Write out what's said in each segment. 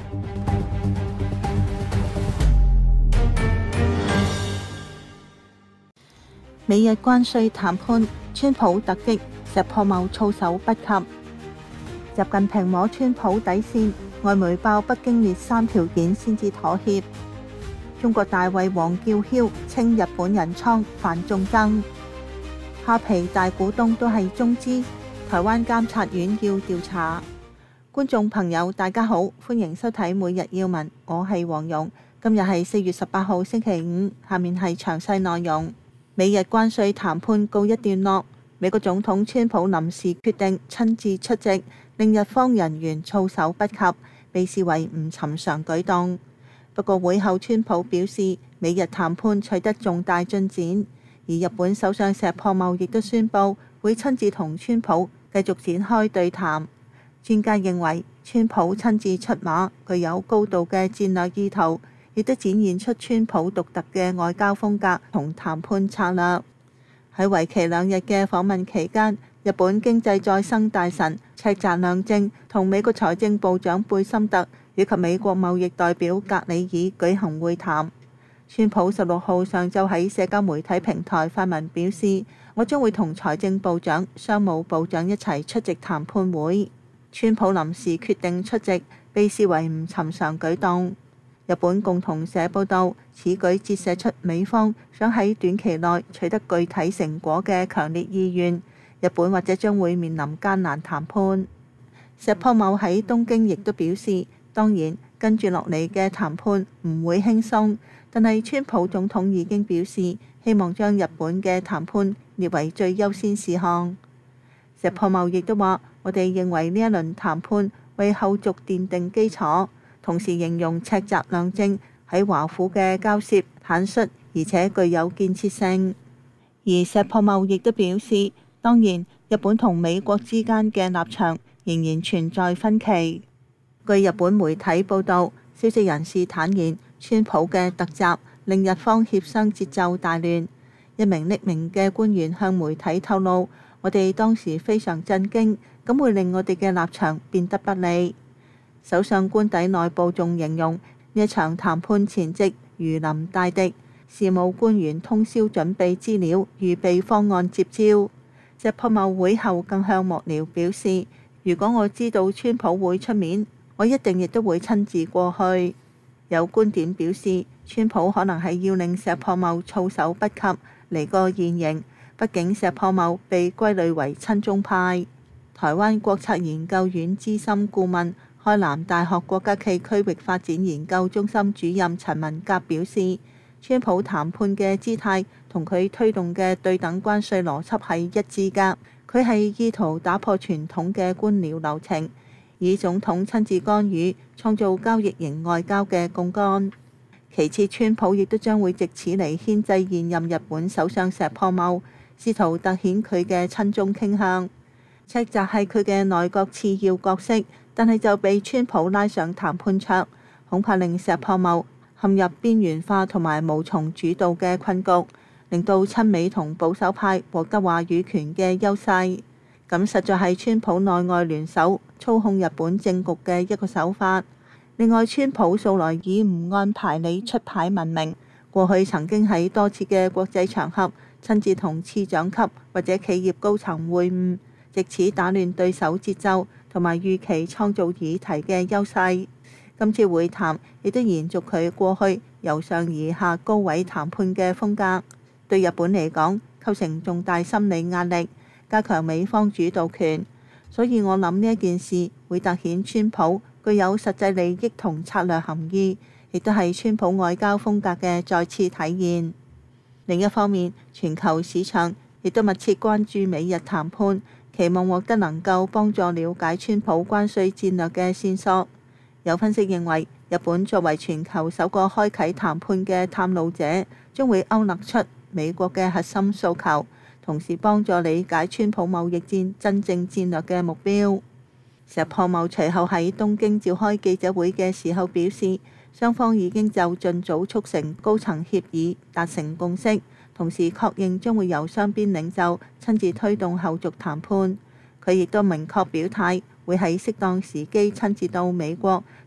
美日關稅談判，川普突擊，石破茂措手不及。習近平摸川普底線，外媒爆北京列3條件先至妥協。中國大胃王叫囂，稱日本人倉犯眾憎。蝦皮大股東都係中資，台灣監察院要調查。觀眾朋友大家好，歡迎收睇每日要聞，我係黃蓉。今日係4月18號星期五，下面係詳細內容。美日關稅談判告一段落，美國總統川普臨時決定親自出席，令日方人員措手不及，被視為唔尋常舉動。不過會後川普表示，美日談判取得重大進展，而日本首相石破茂亦都宣布會親自同川普繼續展開對談。專家認為，川普親自出馬，具有高度嘅戰略意圖，亦都展現出川普獨特嘅外交風格同談判策略。喺為期2日嘅訪問期間，日本經濟再生大臣赤澤亮正同美國財政部長貝森特以及美國貿易代表格里爾舉行會談。川普16號上晝喺社交媒體平台發文表示，我將會同財政部長、商務部長一齊出席談判會。川普臨時決定出席，被視為唔尋常舉動。日本共同社報道，此舉折射出美方想喺短期內取得具體成果嘅強烈意願。日本或者將會面臨艱難談判。石破茂喺東京亦都表示，當然跟住落嚟嘅談判唔會輕鬆，但係川普總統已經表示希望將日本嘅談判列為最優先事項。石破茂亦都話，我哋認為呢一輪談判為後續奠定基礎。同時形容赤澤亮正喺華府嘅交涉坦率，而且具有建設性。而石破茂亦都表示，當然日本同美國之間嘅立場仍然存在分歧。據日本媒體報道，消息人士坦言，川普嘅突襲令日方協商節奏大亂。一名匿名嘅官員向媒體透露，我哋當時非常震驚，咁會令我哋嘅立場變得不利。首相官邸內部仲形容呢一場談判前夕如臨大敵，事務官員通宵準備資料，預備方案接招。石破茂會後更向幕僚表示，如果我知道川普會出面，我一定亦都會親自過去。有觀點表示，川普可能係要令石破茂措手不及，嚟個現形。畢竟石破茂被歸類為親中派。台灣國策研究院資深顧問、開南大學國家暨區域發展研究中心主任陳文甲表示，川普談判嘅姿態同佢推動嘅對等關稅邏輯係一致㗎。佢係意圖打破傳統嘅官僚流程，以總統親自干預創造交易型外交嘅槓桿。其次，川普亦都將會藉此嚟牽制現任日本首相石破茂，試圖凸顯佢嘅親中傾向。赤澤係佢嘅內閣次要角色，但係就被川普拉上談判桌，恐怕令石破茂陷入邊緣化同埋無從主導嘅困局，令到親美同保守派獲得話語權嘅優勢。咁實在係川普內外聯手操控日本政局嘅一個手法。另外，川普素來以唔按牌理出牌聞名，過去曾經喺多次嘅國際場合親自同次長級或者企業高層會晤，藉此打亂對手節奏同埋預期創造議題嘅優勢。今次會談亦都延續佢過去由上而下高位談判嘅風格，對日本嚟講構成重大心理壓力，加強美方主導權。所以我諗呢一件事會凸顯川普具有實際利益同策略含義，亦都係川普外交風格嘅再次體現。另一方面，全球市場亦都密切關注美日談判，期望獲得能夠幫助了解川普關稅戰略嘅線索。有分析認為，日本作為全球首個開啟談判嘅探路者，將會勾勒出美國嘅核心訴求，同時幫助理解川普貿易戰真正戰略嘅目標。石破茂隨後喺東京召開記者會嘅時候表示，雙方已經就盡早促成高層協議達成共識，同時確認將會由雙邊領袖親自推動後續談判。佢亦都明確表態，會喺適當時機親自到美國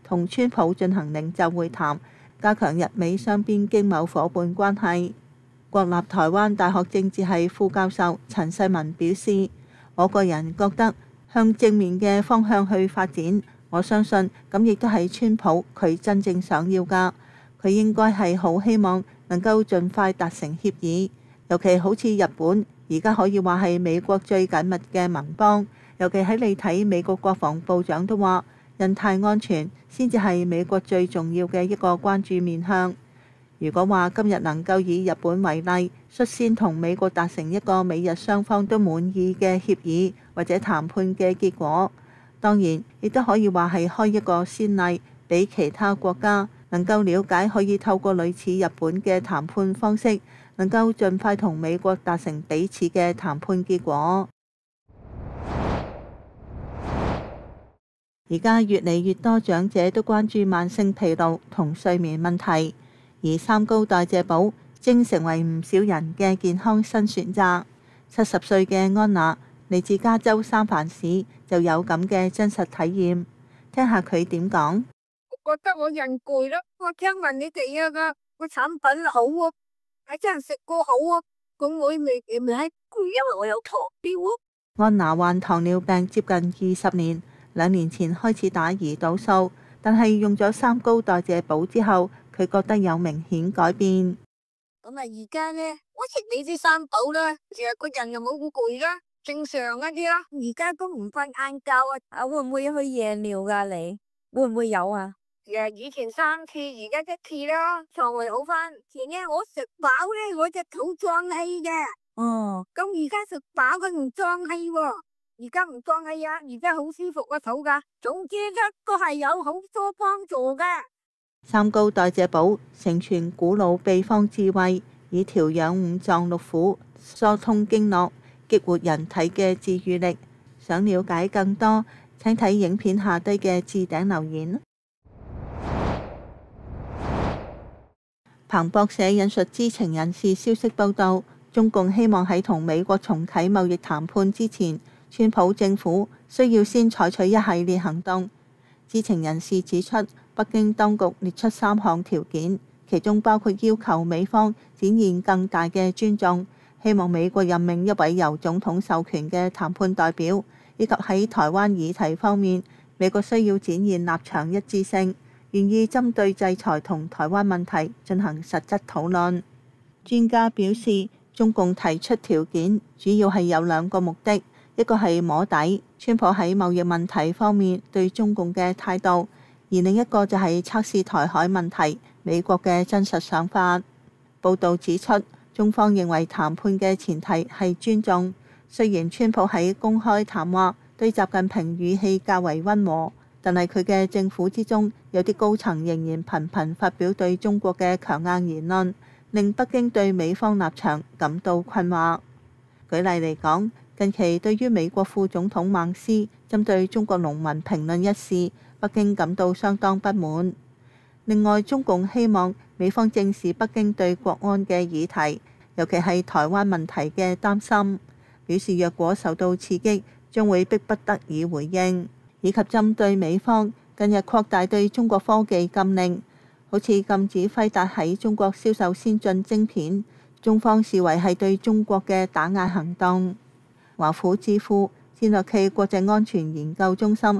同川普進行領袖會談，加強日美雙邊經貿夥伴關係。國立台灣大學政治系副教授陳世文表示：我個人覺得向正面嘅方向去發展，我相信咁亦都係川普佢真正想要㗎。佢應該係好希望能夠盡快達成協議，尤其好似日本而家可以話係美國最緊密嘅盟邦，尤其喺你睇美國國防部長都話，印太安全先至係美國最重要嘅一個關注面向。如果話今日能夠以日本為例，率先同美國達成一個美日雙方都滿意嘅協議或者談判嘅結果，當然亦都可以話係開一個先例，俾其他國家能夠了解可以透過類似日本嘅談判方式，能夠盡快同美國達成彼此嘅談判結果。而家越嚟越多長者都關注慢性疲勞同睡眠問題，而三高代謝寶正成為唔少人嘅健康新選擇。70歲嘅安娜嚟自加州三藩市，就有咁嘅真實體驗，聽下佢點講。 我覺得我人攰咯，我聽聞你哋個產品好啊，係真係食過好啊，咁我咪係攰，因為我有糖尿啊。 安娜患糖尿病接近20年，2年前開始打胰島素，但係用咗三高代謝寶之後，佢覺得有明顯改變。 咁啊，而家呢，我食你啲三寶啦，成日個人又冇咁攰啦，正常一啲啦。而家都唔瞓晏覺啊，會唔會去夜尿噶？你會唔會有啊？以前3次，而家1次啦，腸胃好翻。前日我食飽咧，我隻肚脹氣嘅。哦，咁而家食飽佢唔脹氣喎，而家唔脹氣啊，而家好舒服個肚噶。總之咧，都係有好多幫助嘅。 三高代謝寶承傳古老秘方智慧，以調養五臟六腑、疏通經絡、激活人體嘅治癒力。想了解更多，請睇影片下低嘅置頂留言。彭博社引述知情人士消息報道，中共希望喺同美國重啟貿易談判之前，川普政府需要先採取一系列行動。知情人士指出，北京當局列出3項條件，其中包括要求美方展現更大嘅尊重，希望美國任命一位由總統授權嘅談判代表，以及喺台灣議題方面，美國需要展現立場一致性，願意針對制裁同台灣問題進行實質討論。專家表示，中共提出條件主要係有2個目的，一個係摸底川普喺貿易問題方面對中共嘅態度，而另一個就係測試台海問題美國嘅真實想法。報導指出，中方認為談判嘅前提係尊重，雖然川普喺公開談話對習近平語氣較為溫和，但係佢嘅政府之中有啲高層仍然頻頻發表對中國嘅強硬言論，令北京對美方立場感到困惑。舉例嚟講，近期對於美國副總統孟斯針對中國農民評論一事，北京感到相當不滿。另外，中共希望美方正視北京對國安嘅議題，尤其係台灣問題嘅擔心，表示若果受到刺激，將會迫不得已回應，以及針對美方近日擴大對中國科技禁令，好似禁止輝達喺中國銷售先進晶片，中方視為係對中國嘅打壓行動。華府智庫戰略暨國際安全研究中心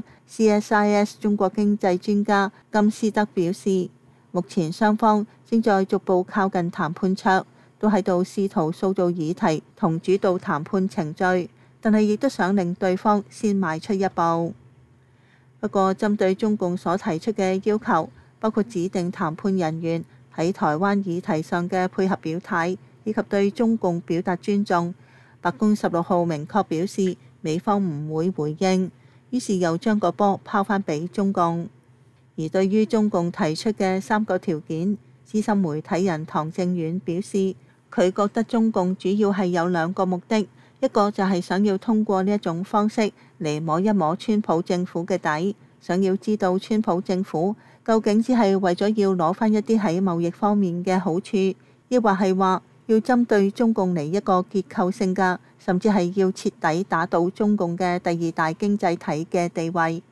CSIS 中國經濟專家金斯德表示，目前雙方正在逐步靠近談判桌，都喺度試圖塑造議題同主導談判程序，但係亦都想令對方先邁出一步。不過，針對中共所提出嘅要求，包括指定談判人員喺台灣議題上嘅配合表態，以及對中共表達尊重，白宮16號明確表示美方唔會回應，於是又將個波拋返俾中共。而對於中共提出嘅3個條件，資深媒體人唐正遠表示，佢覺得中共主要係有2個目的，一個就係想要通過呢一種方式嚟摸一摸川普政府嘅底，想要知道川普政府究竟只係為咗要攞返一啲喺貿易方面嘅好處，抑或係話要針對中共嚟一個結構性嘅，甚至係要徹底打倒中共嘅第2大經濟體嘅地位。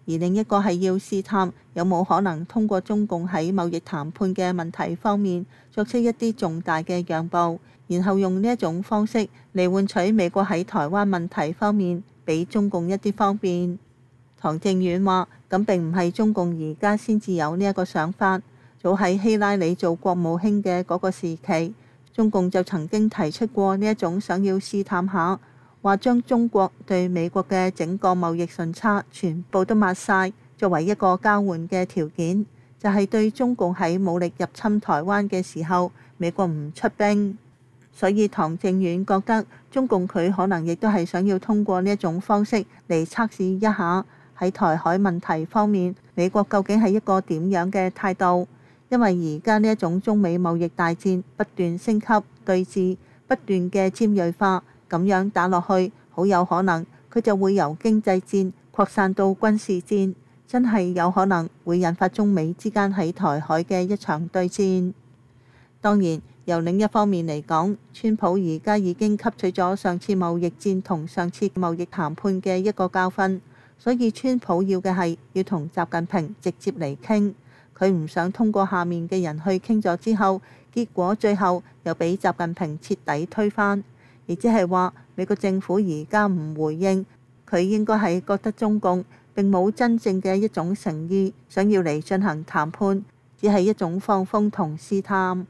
而另一個係要試探有冇可能通過中共喺貿易談判嘅問題方面作出一啲重大嘅讓步，然後用呢一種方式嚟換取美國喺台灣問題方面俾中共一啲方便。唐正遠話：咁並唔係中共而家先至有呢一個想法，早喺希拉里做國務卿嘅嗰個時期，中共就曾經提出過呢一種想要試探下，話將中國對美國嘅整個貿易順差全部都抹晒，作為一個交換嘅條件，就係對中共喺武力入侵台灣嘅時候，美國唔出兵。所以唐正遠覺得中共佢可能亦都係想要通過呢一種方式嚟測試一下喺台海問題方面，美國究竟係一個點樣嘅態度。因為而家呢一種中美貿易大戰不斷升級對峙，不斷嘅尖銳化，咁樣打落去，好有可能佢就會由經濟戰擴散到軍事戰，真係有可能會引發中美之間喺台海嘅一場對戰。當然，由另一方面嚟講，川普而家已經吸取咗上次貿易戰同上次貿易談判嘅一個教訓，所以川普要嘅係要同習近平直接嚟傾。佢唔想通過下面嘅人去傾咗之後，結果最後又俾習近平徹底推翻，亦即係話美國政府而家唔回應，佢應該係覺得中共並冇真正嘅一種誠意，想要嚟進行談判，只係一種放風同試探。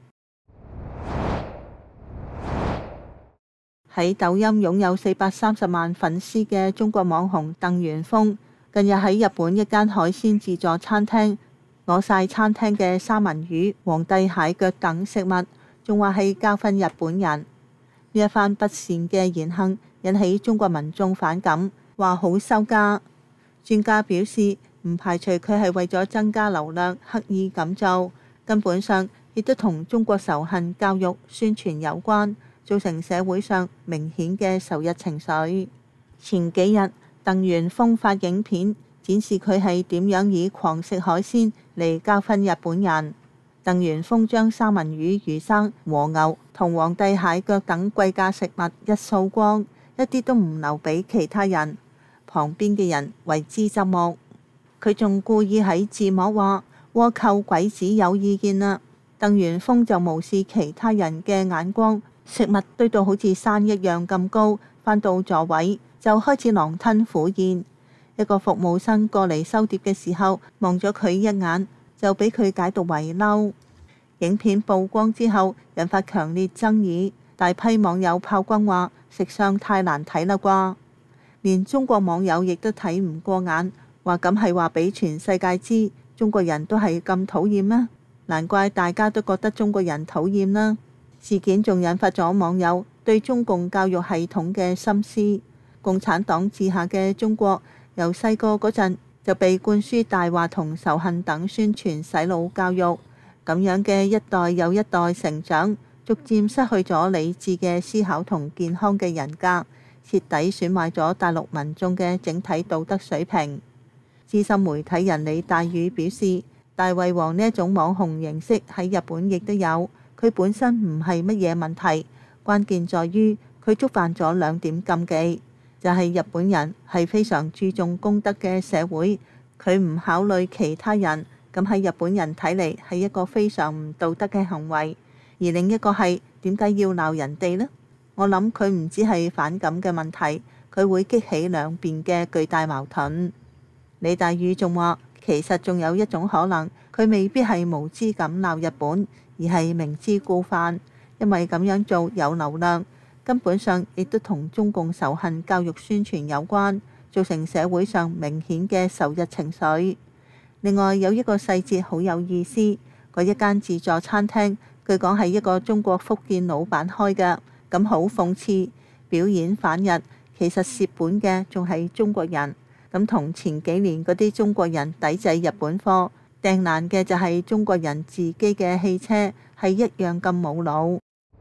喺抖音擁有430萬粉絲嘅中國網紅鄧元峰，近日喺日本一間海鮮自助餐廳攞晒餐廳嘅三文魚、皇帝蟹腳等食物，仲話係教訓日本人。呢一番不善嘅言行引起中國民眾反感，話好羞家。專家表示，唔排除佢係為咗增加流量刻意咁做，根本上亦都同中國仇恨教育宣傳有關，造成社會上明顯嘅仇日情緒。前幾日，鄧元峰發影片展示佢係點樣以狂食海鮮嚟教訓日本人。鄧元峰將三文魚、魚生、和牛同皇帝蟹腳等貴價食物一掃光，一啲都唔留俾其他人。旁邊嘅人為之側目。佢仲故意喺字幕話：倭寇鬼子有意見啦。鄧元峰就無視其他人嘅眼光，食物堆到好似山一樣咁高，返到座位就開始狼吞虎咽。一個服務生過嚟收碟嘅時候，望咗佢一眼，就俾佢解讀為嬲。影片曝光之後，引發強烈爭議，大批網友炮轟話食相太難睇啦啩。連中國網友亦都睇唔過眼，話咁係話俾全世界知中國人都係咁討厭咩？難怪大家都覺得中國人討厭啦。事件仲引發咗網友對中共教育系統嘅深思。共產黨治下嘅中國，由細個嗰陣就被灌輸大話同仇恨等宣傳洗腦教育，咁樣嘅一代又一代成長，逐漸失去咗理智嘅思考同健康嘅人格，徹底損壞咗大陸民眾嘅整體道德水平。資深媒體人李大宇表示，大胃王呢一種網紅形式喺日本亦都有，佢本身唔係乜嘢問題，關鍵在於佢觸犯咗2點禁忌。就係日本人係非常注重公德嘅社會，佢唔考慮其他人，咁喺日本人睇嚟係一個非常唔道德嘅行為。而另一個係點解要鬧人哋呢？我諗佢唔止係反感嘅問題，佢會激起兩邊嘅巨大矛盾。李大宇仲話，其實仲有一種可能，佢未必係無知咁鬧日本，而係明知故犯，因為咁樣做有流量。根本上亦都同中共仇恨教育宣傳有關，造成社會上明顯嘅仇日情緒。另外有一個細節好有意思，嗰一間自助餐廳據講係一個中國福建老闆開嘅，咁好諷刺，表演反日，其實蝕本嘅仲係中國人。咁同前幾年嗰啲中國人抵制日本貨，掟爛嘅就係中國人自己嘅汽車，係一樣咁冇腦。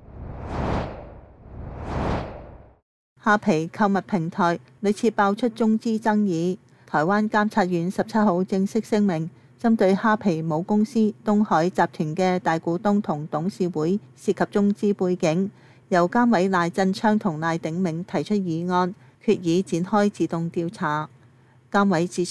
蝦皮購物平台屢次爆出中資爭議，台灣監察院17號正式聲明，針對蝦皮母公司東海集團嘅大股東同董事會涉及中資背景，由監委賴振昌同賴鼎銘提出議案，決議展開自動調查。監委指出，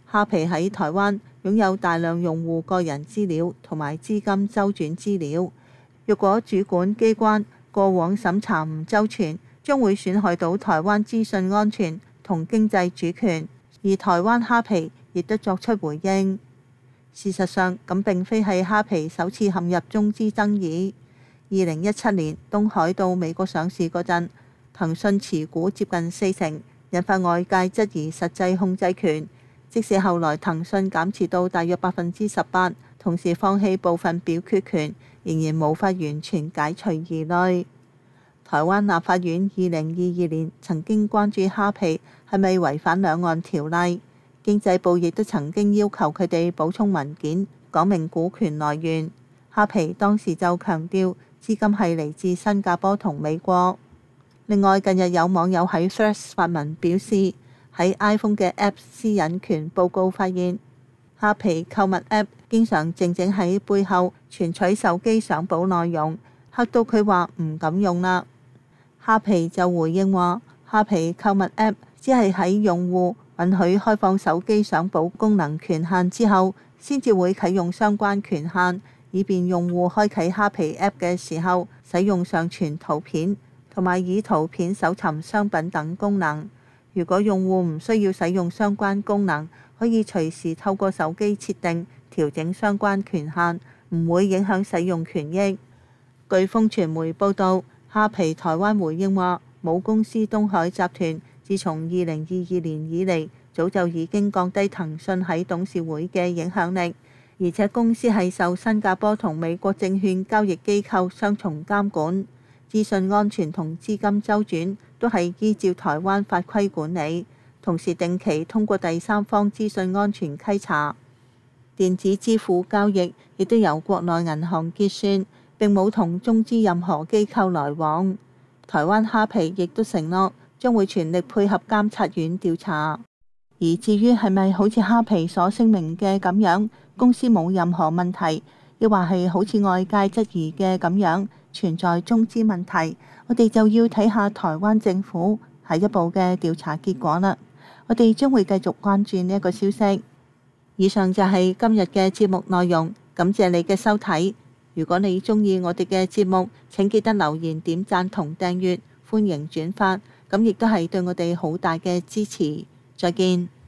蝦皮喺台灣擁有大量用戶個人資料同埋資金周轉資料，若果主管機關過往審查唔周全，將會損害到台灣資訊安全同經濟主權，而台灣蝦皮亦都作出回應。事實上，咁並非係蝦皮首次陷入中資爭議。2017年東海到美國上市嗰陣，騰訊持股接近40%，引發外界質疑實際控制權。即使後來騰訊減持到大約18%，同時放棄部分表決權，仍然無法完全解除疑慮。台灣立法院2022年曾經關注蝦皮係咪違反兩岸條例，經濟部亦都曾經要求佢哋補充文件，講明股權來源。蝦皮當時就強調資金係嚟自新加坡同美國。另外，近日有網友喺 Threads 發文表示，喺 iPhone 嘅 App 私隱權報告發現，蝦皮購物 App 經常靜靜喺背後存取手機相簿內容，嚇到佢話唔敢用啦。蝦皮就回應話，蝦皮購物 App 只係喺用戶允許開放手機相簿功能權限之後，先至會啟用相關權限，以便用戶開啟蝦皮 App 嘅時候使用上傳圖片同埋以圖片搜尋商品等功能。如果用戶唔需要使用相關功能，可以隨時透過手機設定調整相關權限，唔會影響使用權益。據風傳媒報導，蝦皮台灣回應話，母公司東海集團自從2022年以嚟，早就已經降低騰訊喺董事會嘅影響力，而且公司係受新加坡同美國證券交易機構雙重監管，資訊安全同資金周轉都係依照台灣法規管理，同時定期通過第三方資訊安全稽查。電子支付交易亦都由國內銀行結算，並冇同中資任何機構來往。台灣蝦皮亦都承諾將會全力配合監察院調查。而至於係咪好似蝦皮所聲明嘅咁樣，公司冇任何問題，亦或係好似外界質疑嘅咁樣存在中資問題，我哋就要睇下台灣政府下一步嘅調查結果啦。我哋將會繼續關注呢一個消息。以上就係今日嘅節目內容，感謝你嘅收睇。如果你鍾意我哋嘅節目，請記得留言、點讚同訂閱，歡迎轉發，咁亦都係對我哋好大嘅支持。再見。